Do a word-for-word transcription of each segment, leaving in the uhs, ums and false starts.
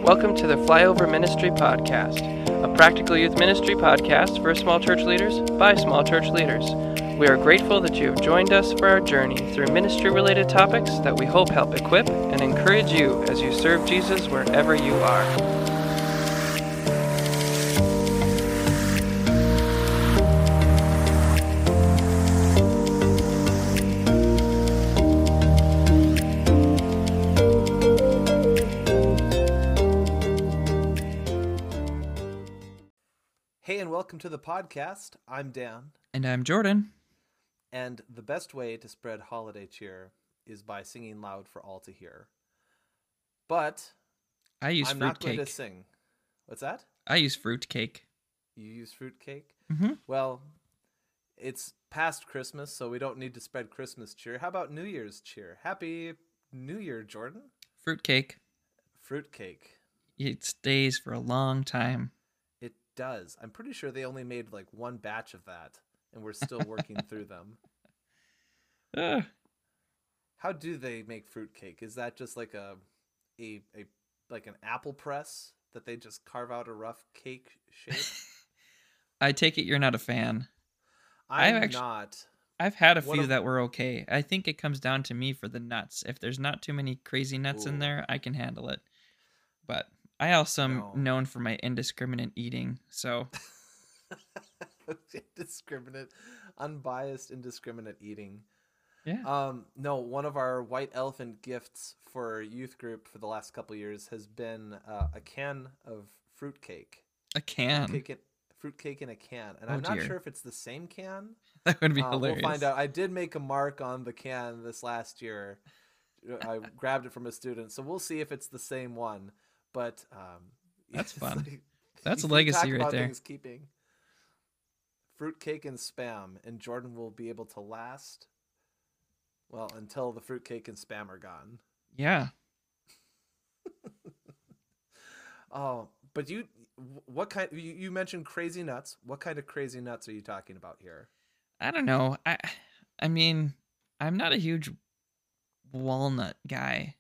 Welcome to the Flyover Ministry Podcast, a practical youth ministry podcast for small church leaders by small church leaders. We are grateful that you have joined us for our journey through ministry-related topics that we hope help equip and encourage you as you serve Jesus wherever you are. Hey, and welcome to the podcast. I'm Dan. And I'm Jordan. And the best way to spread holiday cheer is by singing loud for all to hear. But I use I'm fruit not cake. going to sing. What's that? I use fruit cake. You use fruit cake? Mm-hmm. Well, it's past Christmas, so we don't need to spread Christmas cheer. How about New Year's cheer? Happy New Year, Jordan. Fruit cake. Fruit cake. It stays for a long time. It does. I'm pretty sure they only made like one batch of that, and we're still working through them. Uh, How do they make fruitcake? Is that just like a, a, a, like an apple press that they just carve out a rough cake shape? I take it you're not a fan. I'm I've actu- not. I've had a One few of- that were okay. I think it comes down to me for the nuts. If there's not too many crazy nuts in Ooh. there, I can handle it. But I also am No. known for my indiscriminate eating, so Indiscriminate, unbiased, indiscriminate eating. yeah. Um, no, one of our white elephant gifts for youth group for the last couple years has been uh, a can of fruitcake. A can. Fruitcake in, fruitcake in a can. And Oh, I'm not dear. sure if it's the same can. That would be Uh, hilarious. We'll find out. I did make a mark on the can this last year. I grabbed it from a student, so we'll see if it's the same one. But um, That's it's fun. like- That's a you legacy talk right about there. things keeping. Fruitcake and spam, and Jordan will be able to last, well, until the fruitcake and spam are gone. Yeah. Oh, but you, what kind? You, you mentioned crazy nuts. What kind of crazy nuts are you talking about here? I don't know. I I mean, I'm not a huge walnut guy.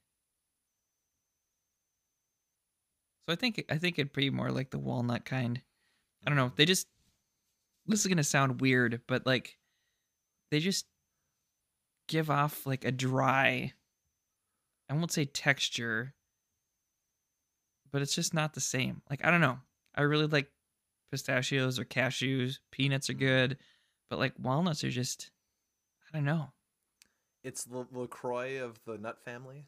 So I think I think it'd be more like the walnut kind. I don't know. They just this is going to sound weird, but like they just give off like a dry, I won't say texture, but it's just not the same. Like I don't know. I really like pistachios or cashews. Peanuts are good, but like walnuts are just I don't know. It's the LaCroix of the nut family.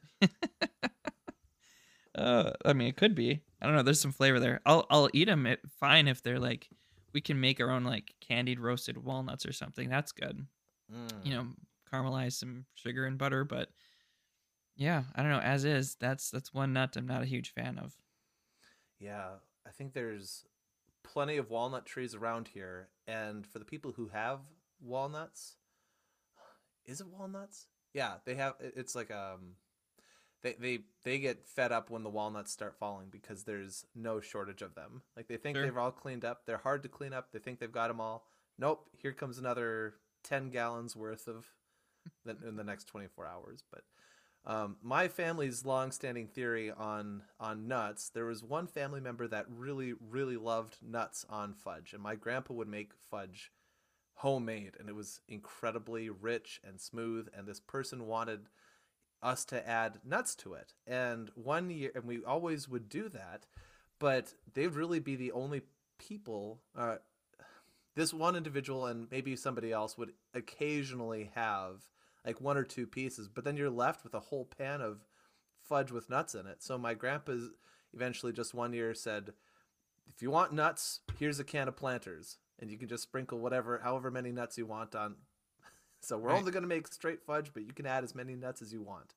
Uh, I mean, it could be. I don't know. There's some flavor there. I'll I'll eat them. It, fine if they're like, we can make our own like candied roasted walnuts or something. That's good. Mm. You know, caramelize some sugar and butter. But yeah, I don't know. As is, that's that's one nut I'm not a huge fan of. Yeah, I think there's plenty of walnut trees around here, and for the people who have walnuts, is it walnuts? Yeah, they have. it- It's like um, they they they get fed up when the walnuts start falling because there's no shortage of them. Like they think Sure. they've all cleaned up. They're hard to clean up. They think they've got them all. Nope. Here comes another ten gallons worth of the, in the next twenty-four hours. But um, my family's long-standing theory on on nuts. There was one family member that really really loved nuts on fudge, and my grandpa would make fudge homemade, and it was incredibly rich and smooth. And this person wanted us to add nuts to it, and one year, and we always would do that, but they'd really be the only people. Uh, this one individual and maybe somebody else would occasionally have like one or two pieces, but then you're left with a whole pan of fudge with nuts in it. So my grandpa eventually just one year said, if you want nuts, here's a can of Planters, and you can just sprinkle whatever, however many nuts you want on. So we're Right. only going to make straight fudge, but you can add as many nuts as you want.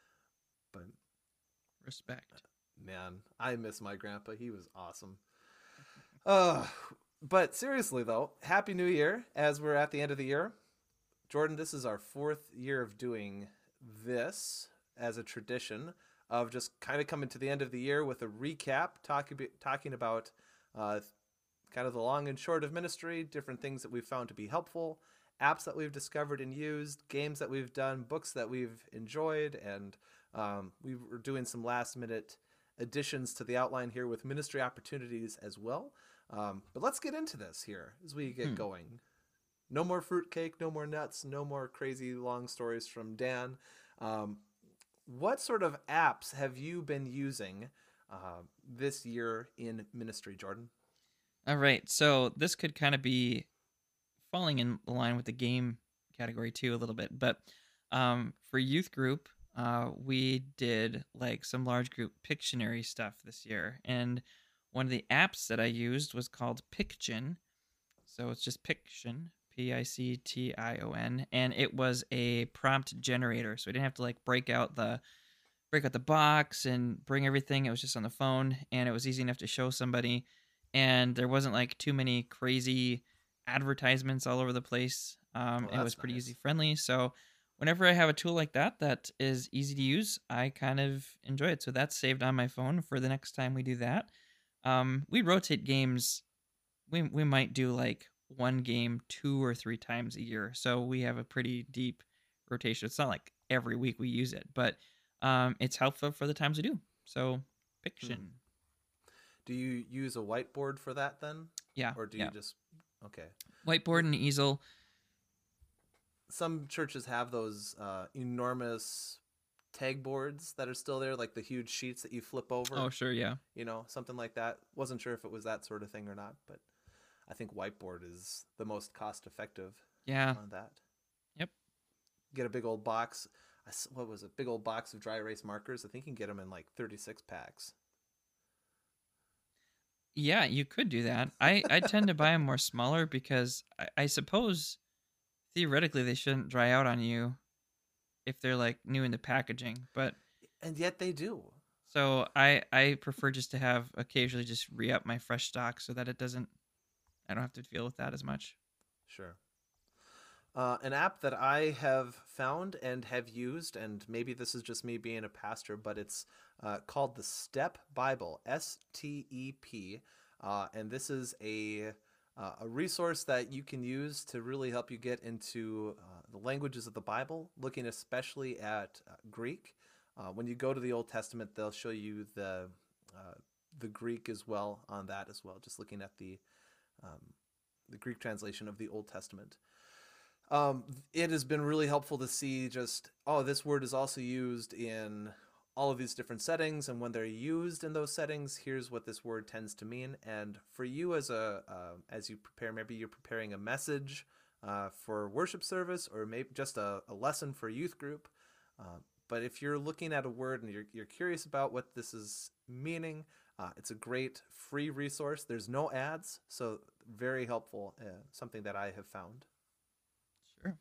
But Respect. man, I miss my grandpa. He was awesome. Uh, but seriously though, Happy New Year as we're at the end of the year. Jordan, this is our fourth year of doing this as a tradition of just kind of coming to the end of the year with a recap, talking talking about uh, kind of the long and short of ministry, different things that we've found to be helpful, apps that we've discovered and used, games that we've done, books that we've enjoyed, and um, we were doing some last minute additions to the outline here with ministry opportunities as well. Um, but let's get into this here as we get Hmm. going. No more fruitcake, no more nuts, no more crazy long stories from Dan. Um, what sort of apps have you been using uh, this year in ministry, Jordan? All right. So this could kind of be falling in line with the game category too a little bit, but um, for youth group, uh, we did like some large group Pictionary stuff this year, and one of the apps that I used was called Piction. So it's just Piction, P I C T I O N, and it was a prompt generator. So we didn't have to like break out the break out the box and bring everything. It was just on the phone, and it was easy enough to show somebody, and there wasn't like too many crazy advertisements all over the place. Um, Well, and it was that's pretty nice. user friendly. So whenever I have a tool like that that is easy to use, I kind of enjoy it. So that's saved on my phone for the next time we do that. Um, we rotate games. We we might do like one game two or three times a year. So we have a pretty deep rotation. It's not like every week we use it, but um, it's helpful for the times we do. So Hmm. Fiction, Do you use a whiteboard for that then? yeah, Or do you yeah. just, okay. Whiteboard and easel. Some churches have those uh, enormous tag boards that are still there, like the huge sheets that you flip Oh, over, sure, yeah, you know, something like that. Wasn't sure if it was that sort of thing or not, but I think whiteboard is the most cost effective yeah, on that. yep, Get a big old box. What was it? Big old box of dry erase markers. I think you can get them in like thirty-six packs. yeah. You could do that. I I tend to buy them more smaller because I, I suppose theoretically they shouldn't dry out on you if they're like new in the packaging, but And yet they do. so I I prefer just to have occasionally just re-up my fresh stock so that it doesn't I don't have to deal with that as much. Sure. Uh, an app that I have found and have used, and maybe this is just me being a pastor, but it's uh, called the Step Bible, S T E P. Uh, and this is a, uh, a resource that you can use to really help you get into uh, the languages of the Bible, looking especially at uh, Greek. Uh, when you go to the Old Testament, they'll show you the, uh, the Greek as well on that as well, just looking at the, um, the Greek translation of the Old Testament. Um, it has been really helpful to see just, oh, this word is also used in all of these different settings, and when they're used in those settings, here's what this word tends to mean. And for you as a uh, as you prepare, maybe you're preparing a message uh, for worship service, or maybe just a, a lesson for youth group. Uh, but if you're looking at a word and you're you're curious about what this is meaning, uh, it's a great free resource. There's no ads, so very helpful. Uh, something that I have found. Sure.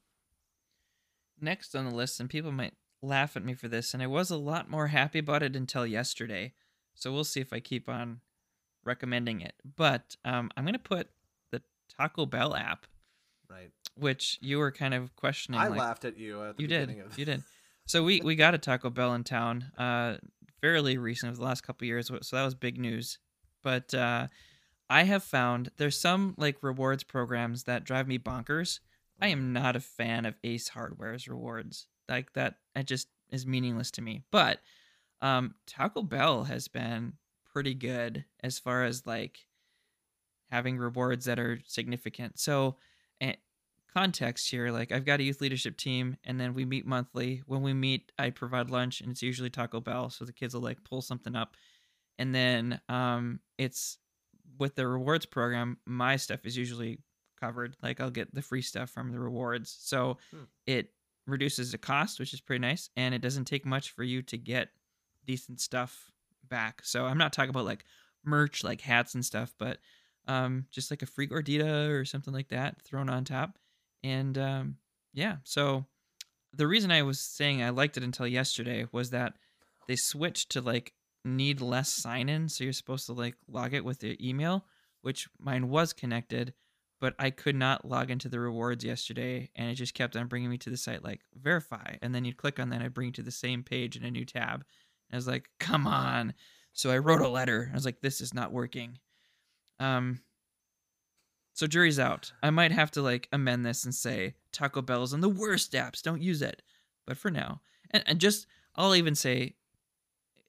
Next on the list, and people might laugh at me for this, and I was a lot more happy about it until yesterday. So we'll see if I keep on recommending it. But um, I'm going to put the Taco Bell app, Right. which you were kind of questioning. I Like, laughed at you at the you did. beginning of. You did. So we, we got a Taco Bell in town uh, fairly recent, the last couple of years. So that was big news. But uh, I have found there's some like rewards programs that drive me bonkers. I am not a fan of Ace Hardware's rewards. Like that, it just is meaningless to me. But um, Taco Bell has been pretty good as far as like having rewards that are significant. So, eh, context here, like I've got a youth leadership team, and then we meet monthly. When we meet, I provide lunch, and it's usually Taco Bell. So the kids will like pull something up, and then um, it's with the rewards program. My stuff is usually covered. Like I'll get the free stuff from the rewards, so Hmm. it reduces the cost, which is pretty nice, and it doesn't take much for you to get decent stuff back. So I'm not talking about like merch, like hats and stuff, but um, just like a free gordita or something like that thrown on top. And um, yeah, so the reason I was saying I liked it until yesterday was that they switched to like need less sign in. So you're supposed to like log it with your email, which mine was connected, but I could not log into the rewards yesterday. And it just kept on bringing me to the site like verify. And then you'd click on that, I'd bring you to the same page in a new tab. And I was like, come on. So I wrote a letter. I was like, this is not working. Um, so jury's out. I might have to like amend this and say Taco Bell's on the worst apps. Don't use it. But for now, and, and just I'll even say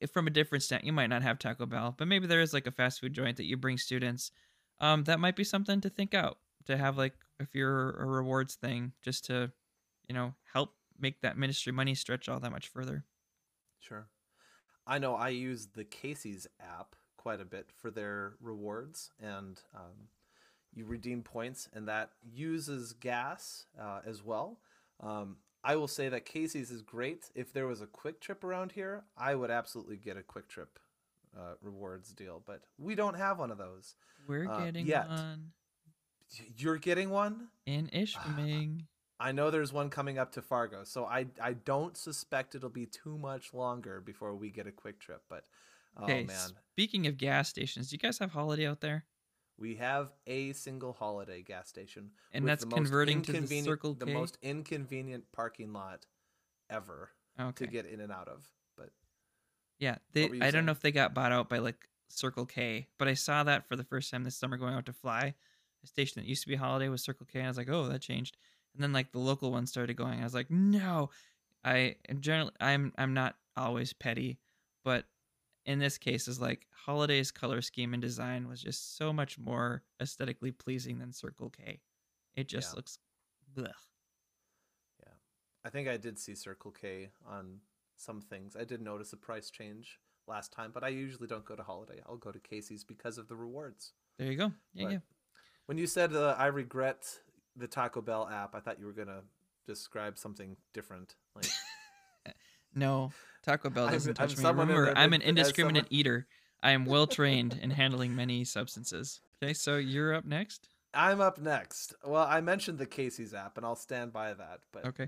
if from a different stand, you might not have Taco Bell, but maybe there is like a fast food joint that you bring students. Um, that might be something to think out to have like if you're a rewards thing, just to, you know, help make that ministry money stretch all that much further. Sure. I know I use the Casey's app quite a bit for their rewards, and um, you redeem points, and that uses gas uh, as well. Um, I will say that Casey's is great. If there was a Quick Trip around here, I would absolutely get a Quick Trip uh, rewards deal, but we don't have one of those We're uh, getting yet. one You're getting one? in Ishpeming. I know there's one coming up to Fargo, so I I don't suspect it'll be too much longer before we get a Quick Trip. But oh Okay, man, speaking of gas stations, do you guys have Holiday out there? we have a single Holiday gas station, And with that's the most converting to the inconvenient, Circle the K? most inconvenient parking lot ever Okay. to get in and out of. But Yeah, what they were you I don't know saying? if they got bought out by like Circle K, but I saw that for the first time this summer going out to fly. A station that used to be Holiday was Circle K. I was like, oh, that changed. And then like the local one started going. I was like, no. I am generally I'm I'm not always petty, but in this case is like Holiday's color scheme and design was just so much more aesthetically pleasing than Circle K. It just Yeah, looks blech. yeah. I think I did see Circle K on some things. I did notice a price change last time, but I usually don't go to Holiday. I'll go to Casey's because of the rewards. There you go. Yeah, But yeah. when you said uh, I regret the Taco Bell app, I thought you were gonna describe something different. Like No, Taco Bell I'm, doesn't I'm touch me. someone in Remember, the, I'm an the as indiscriminate someone. eater. I am well trained in handling many substances. Okay, so you're up next. I'm up next. Well, I mentioned the Casey's app, and I'll stand by that. But Okay.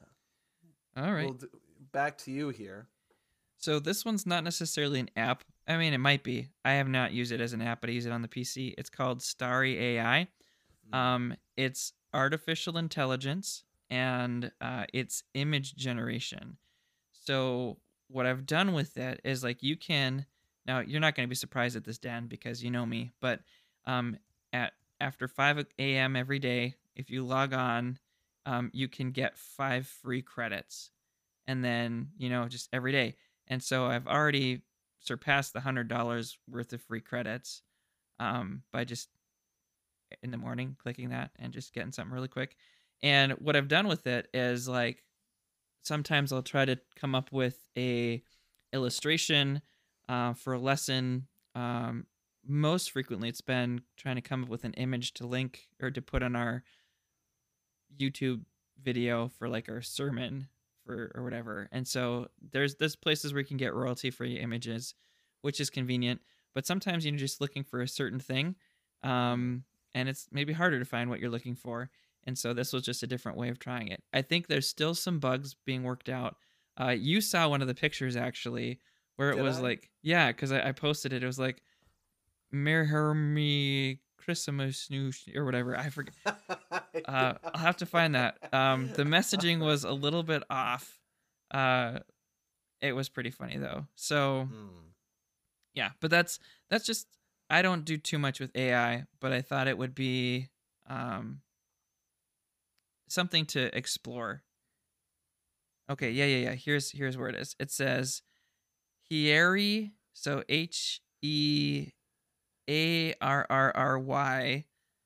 All right. we'll do, back to you here. So this one's not necessarily an app. I mean, it might be. I have not used it as an app, but I use it on the P C. It's called Starry A I. Mm. Um, it's artificial intelligence and uh, it's image generation. So what I've done with it is like you can now you're not going to be surprised at this, Dan, because you know me, but um, at after five a m every day, if you log on, um, you can get five free credits, and then you know just every day. And so I've already surpassed the hundred dollars worth of free credits um, by just in the morning clicking that and just getting something really quick. And what I've done with it is like sometimes I'll try to come up with a illustration uh, for a lesson. Um, most frequently, it's been trying to come up with an image to link or to put on our YouTube video for like our sermon for or whatever. And so there's there's places where you can get royalty free images, which is convenient. But sometimes you're just looking for a certain thing, Mm. um, and it's maybe harder to find what you're looking for. And so this was just a different way of trying it. I think there's still some bugs being worked out. Uh, you saw one of the pictures actually, where it Did was I? like, yeah, because I, I posted it. It was like Merhermi Christmas Noosh or whatever. I forget. Uh, I'll have to find that. Um, the messaging was a little bit off. Uh, it was pretty funny though. So Mm. yeah, but that's that's just I don't do too much with A I, but I thought it would be um, something to explore. Okay, yeah, yeah, yeah. Here's here's where it is. It says Hieri, so H E A R R R Y,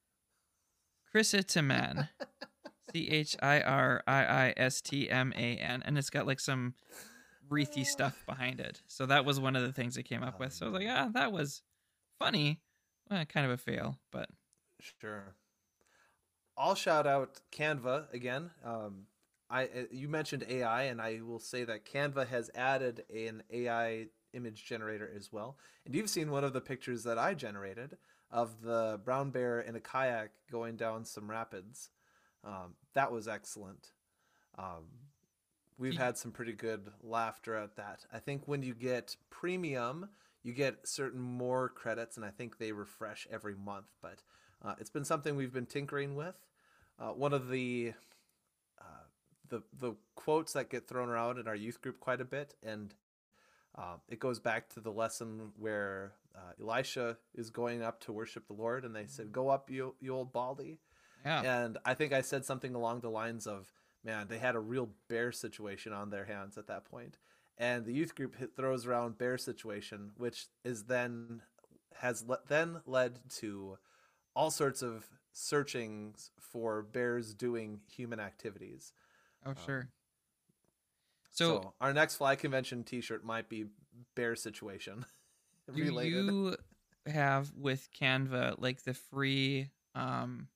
Chrisitaman, C H I R I I S T M A N, and it's got like some wreathy stuff behind it. So that was one of the things I came up Oh, with. So I was like, no. ah, that was funny. Well, kind of a fail, but Sure. I'll shout out Canva again. Um, I uh, you mentioned A I, and I will say that Canva has added an A I image generator as well. And you've seen one of the pictures that I generated of the brown bear in a kayak going down some rapids. Um, that was excellent. Um, we've y- had some pretty good laughter at that. I think when you get premium, you get certain more credits, and I think they refresh every month. But uh, it's been something we've been tinkering with. Uh, one of the uh, the the quotes that get thrown around in our youth group quite a bit, and um, it goes back to the lesson where uh, Elisha is going up to worship the Lord, and they said, "Go up, you you old baldy." yeah. And I think I said something along the lines of, "Man, they had a real bear situation on their hands at that point." and the youth group hit, throws around bear situation, which is then has le- then led to all sorts of searchings for bears doing human activities. Oh, Um, sure. So, so our next fly convention T-shirt might be bear situation do related. you have with Canva like the free um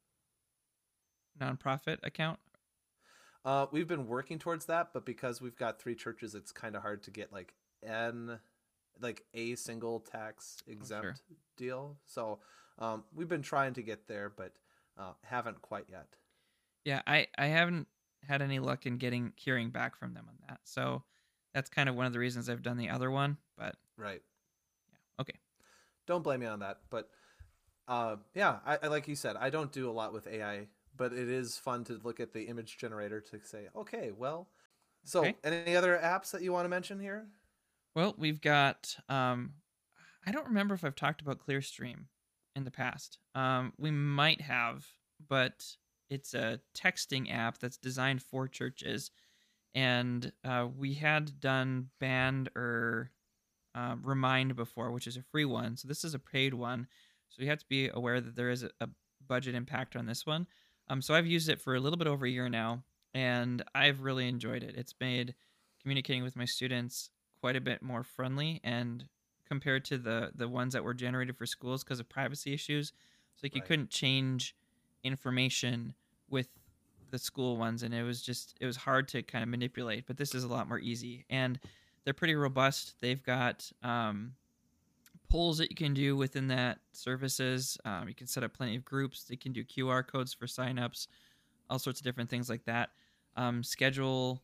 nonprofit account? Uh, we've been working towards that, but because we've got three churches, it's kind of hard to get like n like a single tax Oh, sure. exempt deal. So um, we've been trying to get there, but uh, haven't quite yet. Yeah, I I haven't had any luck in getting hearing back from them on that. So that's kind of one of the reasons I've done the other one. But Right. yeah, okay. Don't blame me on that. But uh, yeah, I, I like you said, I don't do a lot with A I, but it is fun to look at the image generator to say, okay, well. So Okay. any other apps that you want to mention here? Well, we've got um I don't remember if I've talked about Clearstream in the past. Um we might have, but it's a texting app that's designed for churches, and uh, we had done Band or uh, Remind before, which is a free one. So this is a paid one. So you have to be aware that there is a, a budget impact on this one. Um, so I've used it for a little bit over a year now, and I've really enjoyed it. It's made communicating with my students quite a bit more friendly, and compared to the the ones that were generated for schools because of privacy issues. So like you Right. couldn't change information with the school ones, and it was just it was hard to kind of manipulate. But this is a lot more easy, and they're pretty robust. They've got um, polls that you can do within that services. Um, you can set up plenty of groups. They can do Q R codes for signups, all sorts of different things like that. Um, schedule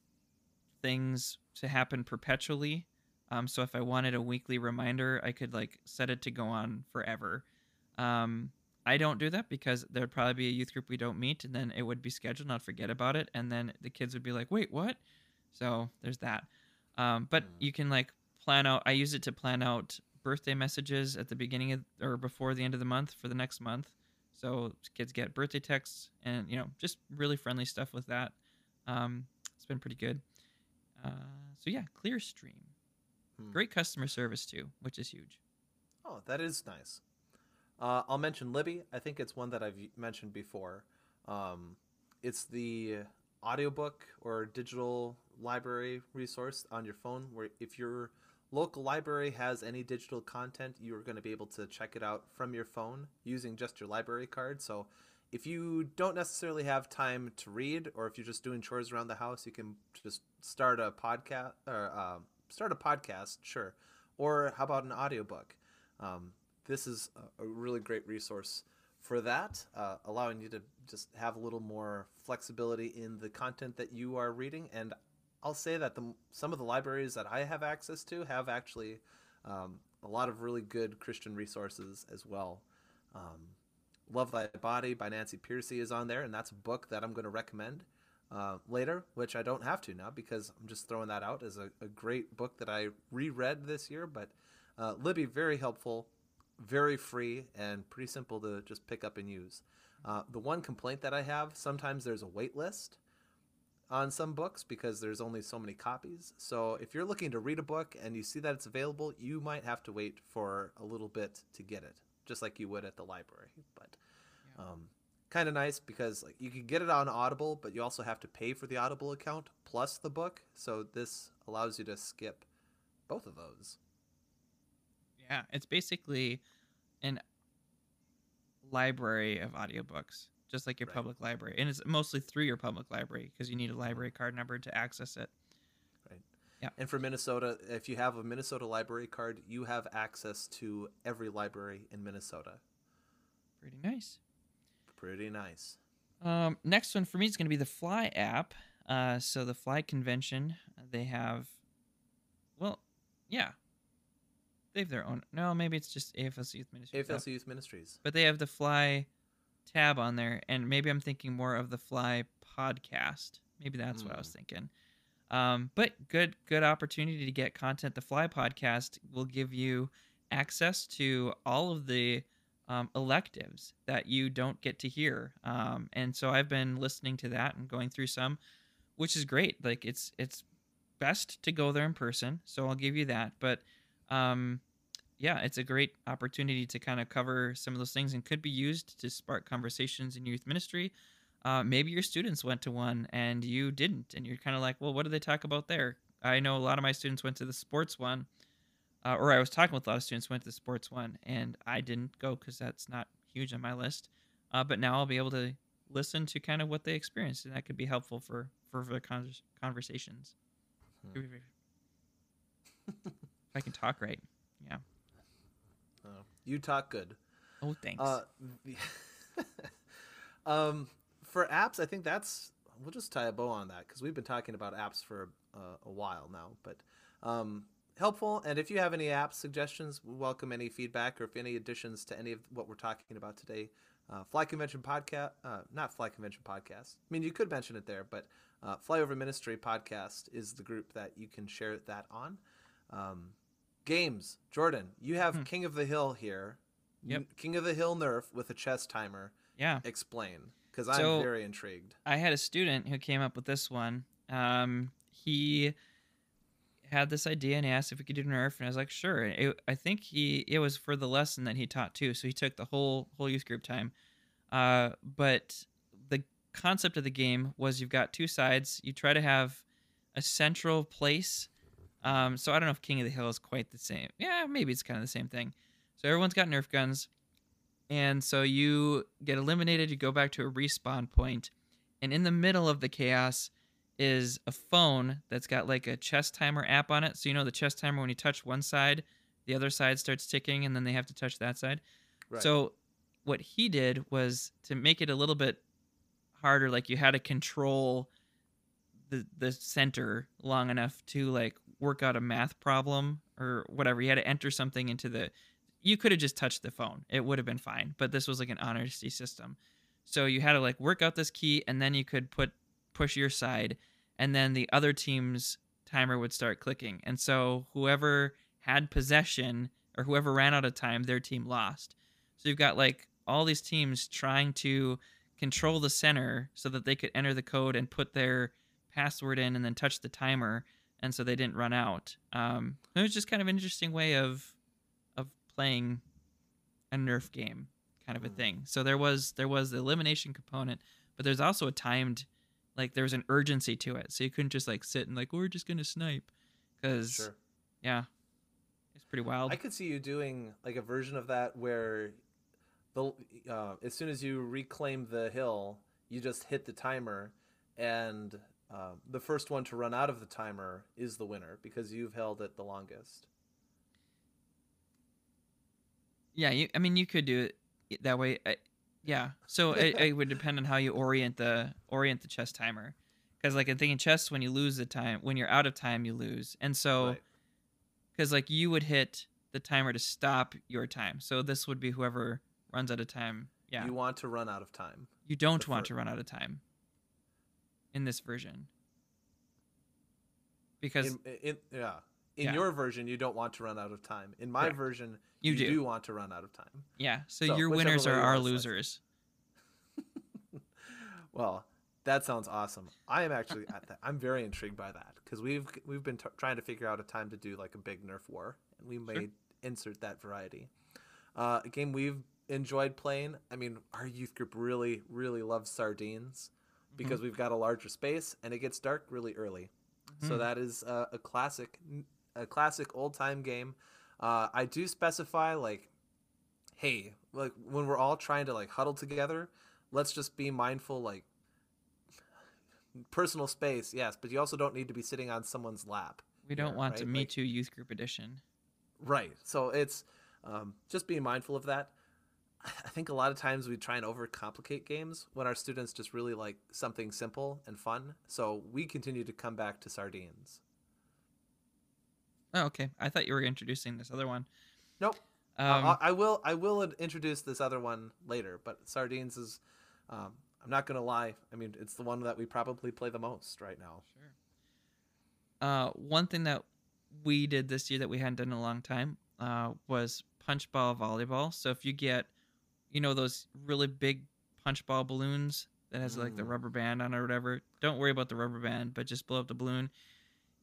things to happen perpetually. Um, so if I wanted a weekly reminder, I could like set it to go on forever. Um, I don't do that because there'd probably be a youth group we don't meet, and then it would be scheduled, and I'd forget about it, and then the kids would be like, "Wait, what?" So there's that. Um, but Hmm. you can like plan out. I use it to plan out birthday messages at the beginning of or before the end of the month for the next month. So kids get birthday texts, and you know, just really friendly stuff with that. Um, it's been pretty good. Uh, so yeah, Clearstream, Hmm. great customer service too, which is huge. Oh, that is nice. Uh, I'll mention Libby. I think it's one that I've mentioned before. Um, it's the audiobook or digital library resource on your phone where if your local library has any digital content, you're going to be able to check it out from your phone using just your library card. So if you don't necessarily have time to read, or if you're just doing chores around the house, you can just start a podcast or uh, start a podcast, sure. Or how about an audiobook? Um, this is a, a really great resource for that, uh, allowing you to just have a little more flexibility in the content that you are reading. And I'll say that the, some of the libraries that I have access to have actually um, a lot of really good Christian resources as well. Um, Love Thy Body by Nancy Pearcey is on there, and that's a book that I'm going to recommend uh, later, which I don't have to now because I'm just throwing that out as a, a great book that I reread this year. But uh, Libby, very helpful, very free, and pretty simple to just pick up and use. Uh, the one complaint that I have, sometimes there's a wait list on some books because there's only so many copies. So if you're looking to read a book and you see that it's available, you might have to wait for a little bit to get it, just like you would at the library. But Yeah. um, kind of nice because like you can get it on Audible, but you also have to pay for the Audible account plus the book. So this allows you to skip both of those. Yeah, it's basically an library of audiobooks, just like your Right. public library. And it's mostly through your public library because you need a Mm-hmm. library card number to access it. Right. Yeah, And for Minnesota, if you have a Minnesota library card, you have access to every library in Minnesota. pretty nice. Pretty nice. Um, next one for me is going to be the Fly app. Uh, so the Fly convention, they have, well, yeah, they have their own. No, maybe it's just A F S Youth Ministry stuff. A F L C Youth Ministries. But they have the Fly tab on there, and maybe I'm thinking more of the Fly podcast. Maybe that's what I was Mm. thinking. Um, but good, good opportunity to get content. The Fly podcast will give you access to all of the um, electives that you don't get to hear. Um, and so I've been listening to that and going through some, which is great. Like it's it's best to go there in person, so I'll give you that. But um, yeah, it's a great opportunity to kind of cover some of those things and could be used to spark conversations in youth ministry. Uh, maybe your students went to one and you didn't, and you're kind of like, well, what did they talk about there? I know a lot of my students went to the sports one, uh, or I was talking with a lot of students who went to the sports one, and I didn't go because that's not huge on my list. Uh, but now I'll be able to listen to kind of what they experienced, and that could be helpful for for the con- conversations. Hmm. If I can talk right, yeah. Oh, you talk good. Oh, thanks. Uh, um, for apps, I think that's we'll just tie a bow on that because we've been talking about apps for uh, a while now. But um, helpful, and if you have any app suggestions, we welcome any feedback or if any additions to any of what we're talking about today. Uh, Fly Convention podcast, uh, not Fly Convention podcast. I mean, you could mention it there, but uh, Flyover Ministry podcast is the group that you can share that on. Um, games, Jordan, you have Hmm. King of the Hill here. Yep. King of the Hill Nerf with a chess timer. Yeah. Explain, because I'm So- very intrigued. I had a student who came up with this one. Um, he had this idea and he asked if we could do Nerf, and I was like, sure. It, I think he it was for the lesson that he taught too, so he took the whole whole youth group time. Uh, but the concept of the game was you've got two sides. You try to have a central place. Um, so I don't know if King of the Hill is quite the same. Yeah, maybe it's kind of the same thing. So everyone's got Nerf guns, and so you get eliminated. You go back to a respawn point, and in the middle of the chaos is a phone that's got like a chess timer app on it. So you know the chess timer, when you touch one side, the other side starts ticking, and then they have to touch that side. Right. So what he did was to make it a little bit harder, like you had to control the the center long enough to like work out a math problem or whatever. You had to enter something into the you could have just touched the phone. It would have been fine, but this was like an honesty system. So you had to like work out this key, and then you could put push your side, and then the other team's timer would start clicking. And so whoever had possession or whoever ran out of time, their team lost. So you've got like all these teams trying to control the center so that they could enter the code and put their password in and then touch the timer, and so they didn't run out. Um, it was just kind of an interesting way of of playing a Nerf game, kind of a Mm. thing. So there was there was the elimination component, but there's also a timed, like there was an urgency to it. So you couldn't just like sit and like, we're just gonna snipe, because Sure. yeah, it's pretty wild. I could see you doing like a version of that where the uh, as soon as you reclaim the hill, you just hit the timer, and uh, the first one to run out of the timer is the winner because you've held it the longest. Yeah, you, I mean, you could do it that way. I, yeah, so it, it would depend on how you orient the orient the chess timer, because like I'm thinking chess, when you lose the time, when you're out of time, you lose, and so Right. because like you would hit the timer to stop your time, so this would be whoever runs out of time. Yeah, You you, want to run out of time. don't the want fir- to run out of time in this version, because In, in yeah. In Yeah. your version, you don't want to run out of time. In my Correct. version, You you, do. do. want to run out of time. yeah, so, So, your whichever winners way are you our wanna slice it. losers. Well, that sounds awesome. I am actually at that. I'm very intrigued by that because we've we've been t- trying to figure out a time to do like a big Nerf war, and we may Sure. insert that variety. Uh, a game we've enjoyed playing. I mean, our youth group really really loves sardines because we've got a larger space and it gets dark really early. So Mhm. that is uh, a classic, a classic old time game. Uh, I do specify like, hey, like when we're all trying to like huddle together, let's just be mindful, like personal space, yes, but you also don't need to be sitting on someone's lap. We don't here, want to right? Me Like- Too Youth Group Edition. Right. So it's um, just being mindful of that. I think a lot of times we try and overcomplicate games when our students just really like something simple and fun. So we continue to come back to sardines. Oh, okay. I thought you were introducing this other one. Nope. Um, I, I will. I will introduce this other one later, but sardines is. Um, I'm not gonna lie. I mean, it's the one that we probably play the most right now. Sure. Uh, one thing that we did this year that we hadn't done in a long time uh, was punch ball volleyball. So if you get, you know, those really big punch ball balloons that has like the Mm. rubber band on it or whatever, don't worry about the rubber band, but just blow up the balloon.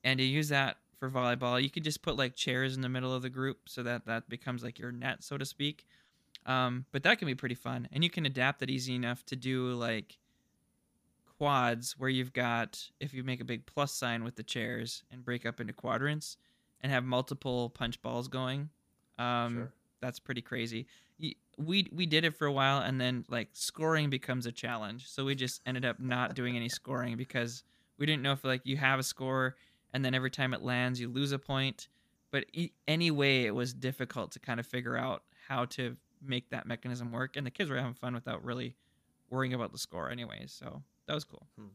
and you use that for volleyball. You could just put like chairs in the middle of the group so that that becomes like your net, so to speak. Um, but that can be pretty fun, and you can adapt it easy enough to do like quads where you've got, if you make a big plus sign with the chairs and break up into quadrants and have multiple punch balls going. Um, Sure. that's pretty crazy. We we did it for a while, and then like scoring becomes a challenge, so we just ended up not doing any scoring because we didn't know if like you have a score and then every time it lands you lose a point. But e- anyway, it was difficult to kind of figure out how to make that mechanism work, and the kids were having fun without really worrying about the score anyways, so that was cool. Hmm.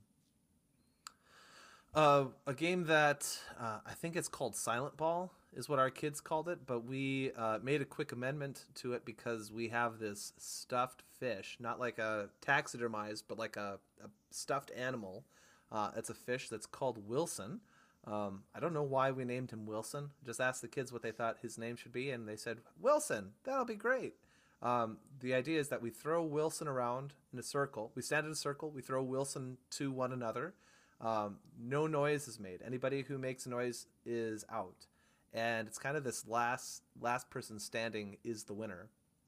Uh, a game that uh, I think it's called Silent Ball is what our kids called it, but we uh, made a quick amendment to it because we have this stuffed fish, not like a taxidermized, but like a, a stuffed animal. Uh, it's a fish that's called Wilson. Um, I don't know why we named him Wilson. Just asked the kids what they thought his name should be, and they said, Wilson, that'll be great. Um, the idea is that we throw Wilson around in a circle. We stand in a circle, we throw Wilson to one another. Um, no noise is made. Anybody who makes a noise is out, and it's kind of this last last person standing is the winner.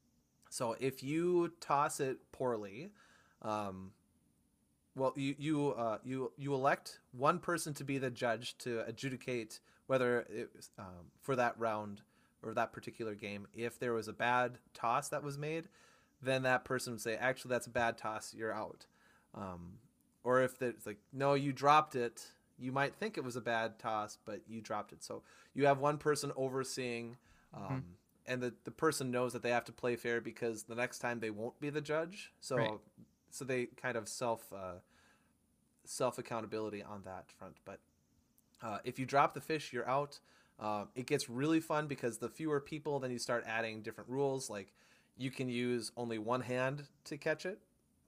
So if you toss it poorly, um, well, you you uh, you you elect one person to be the judge to adjudicate whether it was, um, for that round or that particular game. If there was a bad toss that was made, then that person would say, "Actually, that's a bad toss. You're out." Um, or if it's like, no, you dropped it, you might think it was a bad toss, but you dropped it. So you have one person overseeing, Mm-hmm. um, and the, the person knows that they have to play fair because the next time they won't be the judge. So Right. so they kind of self uh, self accountability on that front. But uh, if you drop the fish, you're out. Um, it gets really fun because the fewer people, then you start adding different rules. Like you can use only one hand to catch it.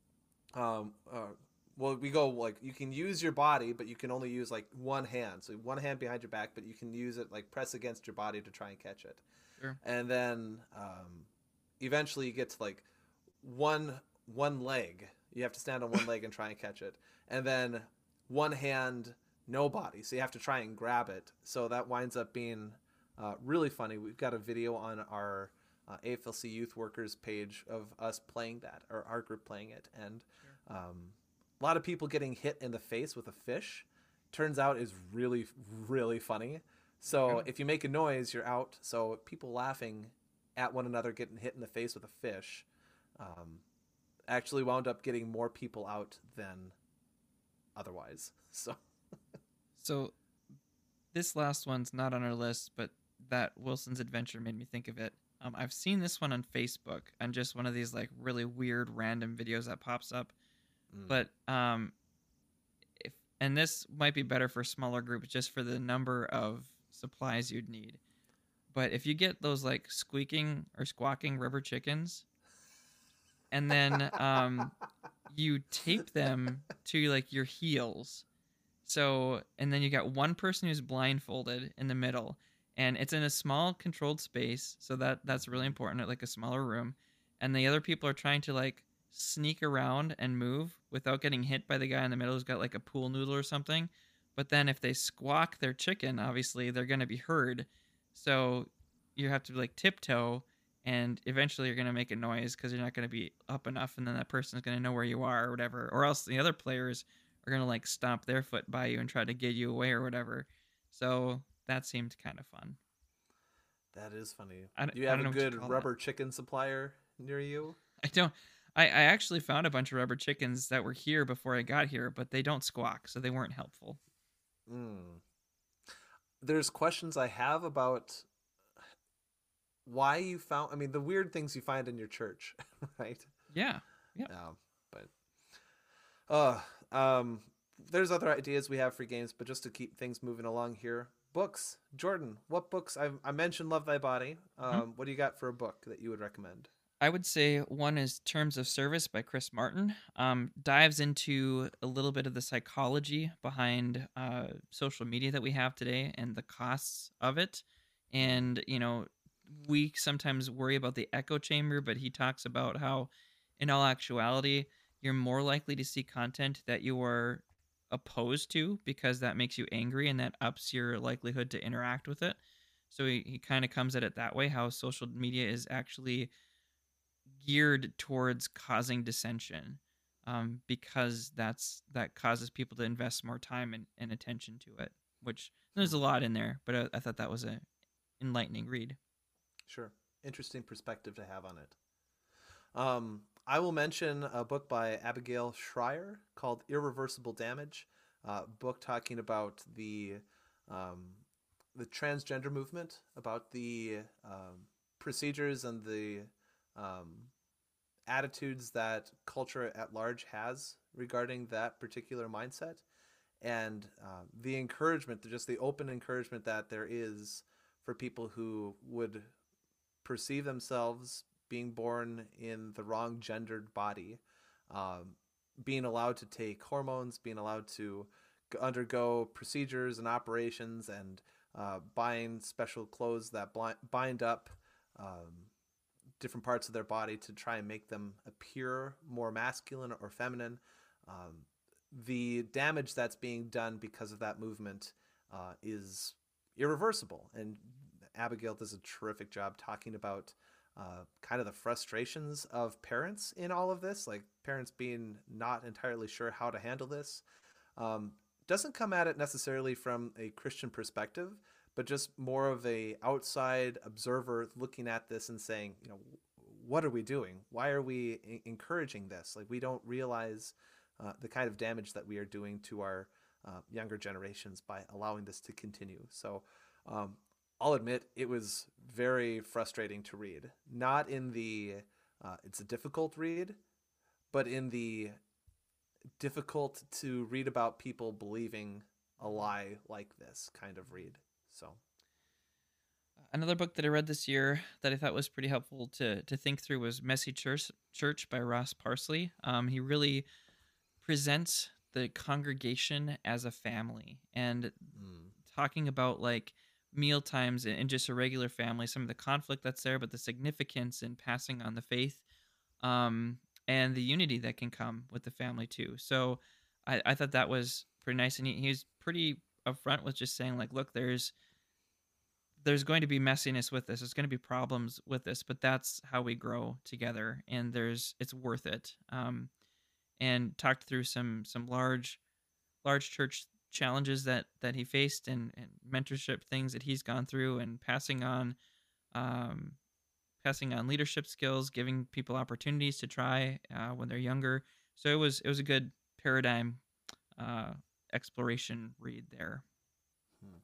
Um, uh, well, we go like you can use your body, but you can only use like one hand. So one hand behind your back, but you can use it like press against your body to try and catch it. Sure. And then um, eventually you get to like one one leg. You have to stand on one leg and try and catch it. And then one hand, no body. So you have to try and grab it. So that winds up being uh, really funny. We've got a video on our uh, A F L C Youth Workers page of us playing that, or our group playing it. And um, a lot of people getting hit in the face with a fish turns out is really, really funny. So Yeah. if you make a noise, you're out. So people laughing at one another getting hit in the face with a fish um, actually wound up getting more people out than otherwise. So So this last one's not on our list, but that Wilson's Adventure made me think of it. Um, I've seen this one on Facebook on just one of these like really weird random videos that pops up. mm, But um, if and this might be better for smaller groups just for the number of supplies you'd need. But if you get those like squeaking or squawking rubber chickens, and then um, you tape them to like your heels. So, and then you got one person who's blindfolded in the middle, and it's in a small controlled space. So that that's really important, at like a smaller room. And the other people are trying to like sneak around and move without getting hit by the guy in the middle who's got like a pool noodle or something. But then if they squawk their chicken, obviously they're going to be heard. So you have to like tiptoe, and eventually you're going to make a noise because you're not going to be up enough, and then that person's going to know where you are or whatever, or else the other players are going to like stomp their foot by you and try to get you away or whatever. So that seemed kind of fun. that is funny. I, Do you I have don't a know what you good call rubber chicken supplier near you? that. I don't. I, I actually found a bunch of rubber chickens that were here before I got here, but they don't squawk, so they weren't helpful. Mm. There's questions I have about why you found. I mean, the weird things you find in your church, right? Yeah. Yeah. Um, but uh, um, there's other ideas we have for games, but just to keep things moving along here, books. Jordan, what books? I I mentioned Love Thy Body. Hmm? Um, what do you got for a book that you would recommend? I would say one is Terms of Service by Chris Martin. Um, dives into a little bit of the psychology behind uh, social media that we have today and the costs of it. Mm, And, you know, we sometimes worry about the echo chamber, but he talks about how, in all actuality, you're more likely to see content that you are opposed to because that makes you angry and that ups your likelihood to interact with it. So he, he kind of comes at it that way, how social media is actually geared towards causing dissension, um, because that's that causes people to invest more time and, and attention to it, which there's Hmm. a lot in there, but I, I thought that was a enlightening read. Sure. Interesting perspective to have on it. Um, I will mention a book by Abigail Schreier called Irreversible Damage, a book talking about the um, the transgender movement, about the um, procedures and the um, attitudes that culture at large has regarding that particular mindset, and uh, the encouragement, just the open encouragement that there is for people who would perceive themselves being born in the wrong gendered body, um, being allowed to take hormones, being allowed to undergo procedures and operations, and uh, buying special clothes that bind up um, different parts of their body to try and make them appear more masculine or feminine. Um, the damage that's being done because of that movement uh, is irreversible. And Abigail does a terrific job talking about uh, kind of the frustrations of parents in all of this, like parents being not entirely sure how to handle this. Um, doesn't come at it necessarily from a Christian perspective, but just more of a outside observer looking at this and saying, you know, what are we doing? Why are we encouraging this? Like, we don't realize uh, the kind of damage that we are doing to our uh, younger generations by allowing this to continue. So, um, I'll admit it was very frustrating to read. Not in the uh, it's a difficult read, but in the difficult to read about people believing a lie like this kind of read. So, Another book that I read this year that I thought was pretty helpful to to think through was Messy Church Church by Ross Parsley. Um, he really presents the congregation as a family and mm, talking about like meal times and just a regular family, some of the conflict that's there, but the significance in passing on the faith, um, and the unity that can come with the family too. So I, I thought that was pretty nice, and he, he was pretty upfront with just saying like, look, there's there's going to be messiness with this. There's going to be problems with this, but that's how we grow together, and there's it's worth it. Um, and talked through some some large large church challenges that that he faced, and, and mentorship things that he's gone through, and passing on um, passing on leadership skills, giving people opportunities to try uh, when they're younger. So it was it was a good paradigm uh, exploration read there. hmm.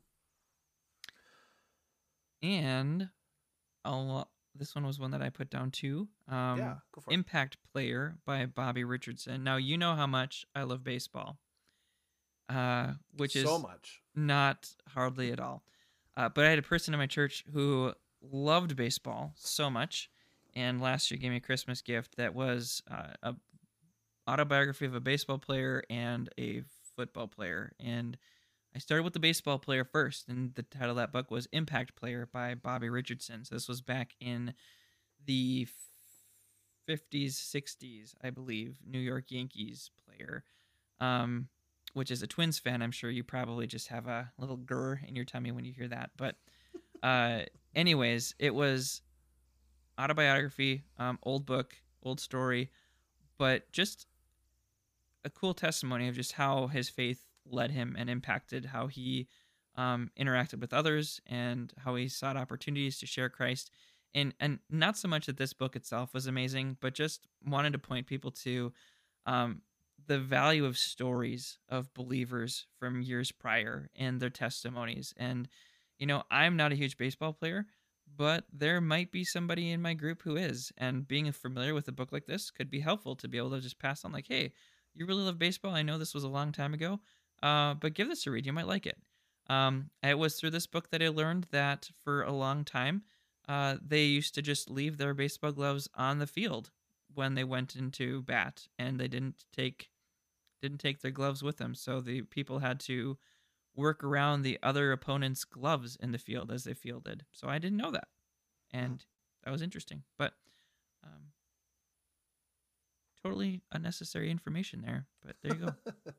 And I'll, this one was one that I put down too. Yeah, Um, go for it. Impact Player by Bobby Richardson. Now you know how much I love baseball, uh, which So is much. not hardly at all. Uh, but I had a person in my church who loved baseball so much, and last year gave me a Christmas gift that was uh, a autobiography of a baseball player and a football player. And I started with the baseball player first, and the title of that book was Impact Player by Bobby Richardson. So this was back in the fifties, sixties, I believe, New York Yankees player. Um, which is a Twins fan, I'm sure you probably just have a little grr in your tummy when you hear that. But, uh, anyways, it was autobiography, um, old book, old story, but just a cool testimony of just how his faith led him and impacted how he um, interacted with others and how he sought opportunities to share Christ. And and not so much that this book itself was amazing, but just wanted to point people to um, the value of stories of believers from years prior and their testimonies. And you know, I'm not a huge baseball player, but there might be somebody in my group who is. And being familiar with a book like this could be helpful to be able to just pass on, like, hey, you really love baseball. I know this was a long time ago, uh, but give this a read. You might like it. Um, it was through this book that I learned that for a long time, uh, they used to just leave their baseball gloves on the field when they went into bat, and they didn't take didn't take their gloves with them. So the people had to work around the other opponent's gloves in the field as they fielded. So I didn't know that, Hmm. and that was interesting. But um, totally unnecessary information there. But there you go.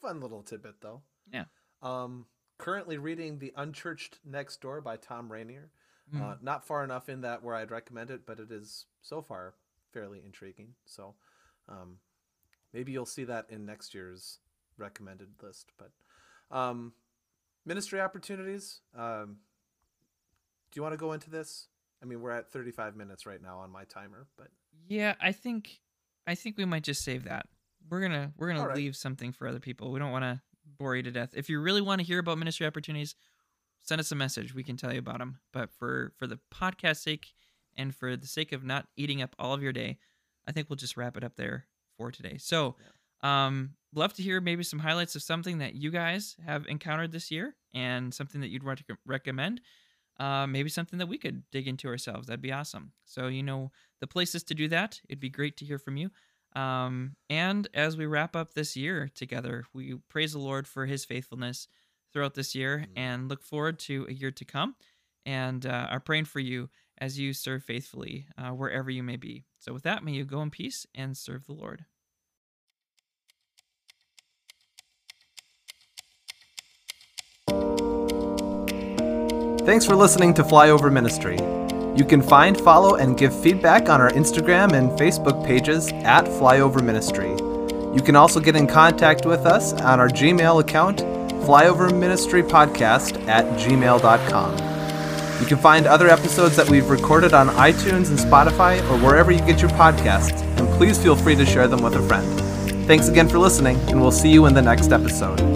Fun little tidbit, though. Yeah. Um, currently reading The Unchurched Next Door by Tom Rainier. Mm. Uh, not far enough in that where I'd recommend it, but it is so far fairly intriguing. So um, maybe you'll see that in next year's recommended list. But um, ministry opportunities. Um, do you want to go into this? I mean, we're at thirty-five minutes right now on my timer, but Yeah, I think I think we might just save that. We're gonna we're gonna All right. leave something for other people. We don't want to bore you to death. If you really want to hear about ministry opportunities, send us a message. We can tell you about them. But for for the podcast sake and for the sake of not eating up all of your day, I think we'll just wrap it up there for today. So, um, love to hear maybe some highlights of something that you guys have encountered this year and something that you'd want to recommend. Uh, maybe something that we could dig into ourselves. That'd be awesome. So, you know, the places to do that. It'd be great to hear from you. Um, and as we wrap up this year together, we praise the Lord for his faithfulness throughout this year Mm. and look forward to a year to come, and uh, are praying for you as you serve faithfully uh, wherever you may be. So with that, may you go in peace and serve the Lord. thanks for listening to Flyover Ministry. You can find, follow, and give feedback on our Instagram and Facebook pages at Flyover Ministry. You can also get in contact with us on our Gmail account, flyoverministrypodcast at gmail dot com. You can find other episodes that we've recorded on iTunes and Spotify or wherever you get your podcasts, and please feel free to share them with a friend. Thanks again for listening, and we'll see you in the next episode.